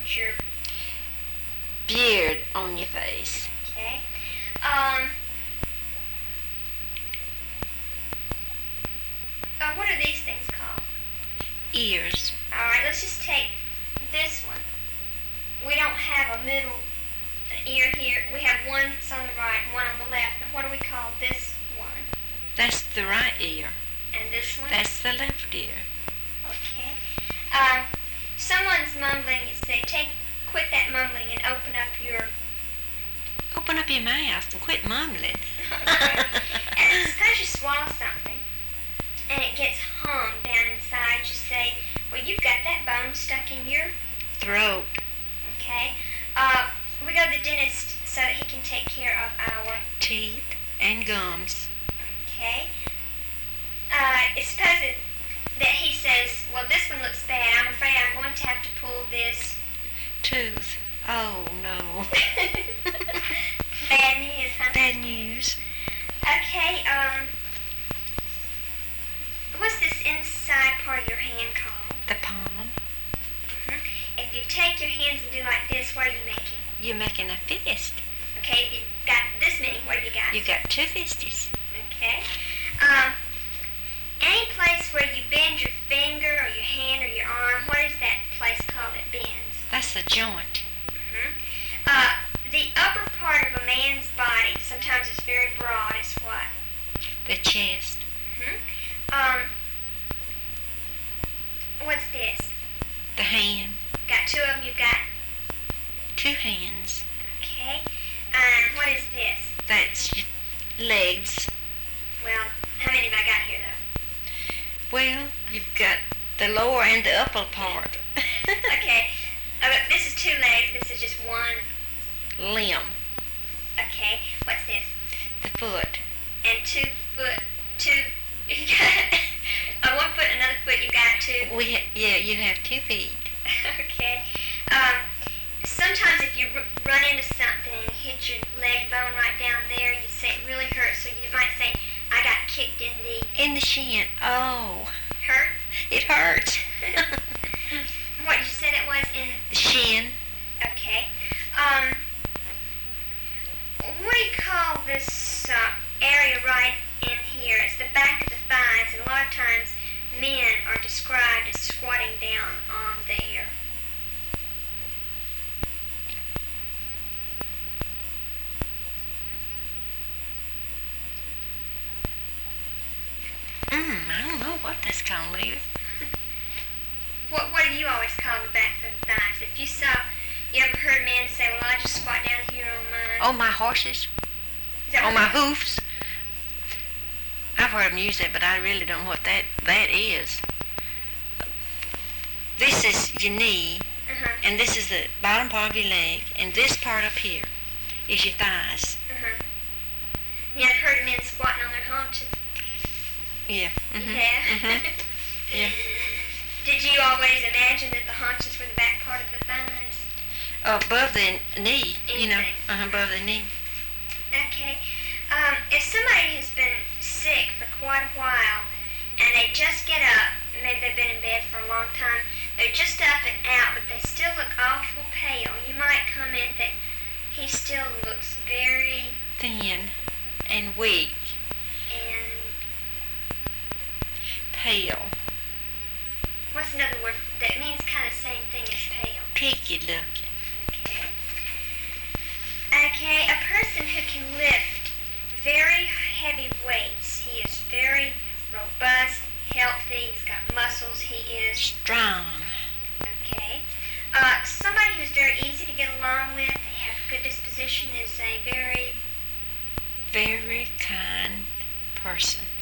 put your beard on your face. Okay. What are these things called? Ears. Alright, let's just take this one. We don't have a middle ear here. We have one that's on the right and one on the left. Now, what do we call this one? That's the right ear. And this one? That's the left ear. Okay. Someone's mumbling. You say, quit that mumbling and open up your mouth and quit mumbling. Okay. And suppose you swallow something and it gets hung down inside. You say, well, you've got that bone stuck in your throat. Okay. We go to the dentist so that he can take care of our teeth and gums. Okay. Suppose that he says, well, this one looks bad. I'm afraid I'm going to have to pull this tooth. Oh, no. Bad news, huh? Bad news. Okay, what's this inside part of your hand called? The palm. If you take your hands and do like this, what are you making? You're making a fist. Okay, if you got this many, what have you got? You got two fisties. Okay. Any place where you bend your finger or your hand or your arm, what is that place called that bends? That's a joint. The upper part of a man's body, sometimes it's very broad, is what? The chest. What's this? The hand. Got two of them, you've got? Two hands. Okay. What is this? That's your legs. Well, how many have I got here, though? Well, you've got the lower and the upper part. Okay. This is two legs. This is just one limb. Okay. What's this? The foot. And two. You got one foot, another foot. You got two. You have 2 feet. Okay. Sometimes if you run into something and you hit your leg bone right down there, you say it really hurts. So you might say, I got kicked in the shin. Oh. Hurts? It hurts. What did you say that was in the shin? Okay. What do you call this area right in here? It's the back of the thighs, and a lot of times men are described as squatting down on there. I don't know what that's called, Lily. What do you always call the backs of the thighs? If you ever heard men say, well, I just squat down here on mine. Oh, my horses. On my hoofs. I've heard them use that, but I really don't know what that is. This is your knee, and this is the bottom part of your leg, and this part up here is your thighs. You ever heard of men squatting on their haunches? Yeah. Yeah? Yeah. Did you always imagine that the haunches were the back part of the thighs? Above the knee, Anything. above the knee. Okay. If somebody has been sick for quite a while and they just get up, maybe they've been in bed for a long time, they're just up and out, but they still look awful pale, you might comment that he still looks very thin and weak and pale. What's another word that means kind of same thing as pale? Peaky looking. Okay, a person who can lift very heavy weights. He is very robust, healthy, he's got muscles, he is strong. Okay. Somebody who's very easy to get along with, they have a good disposition, is a very kind person.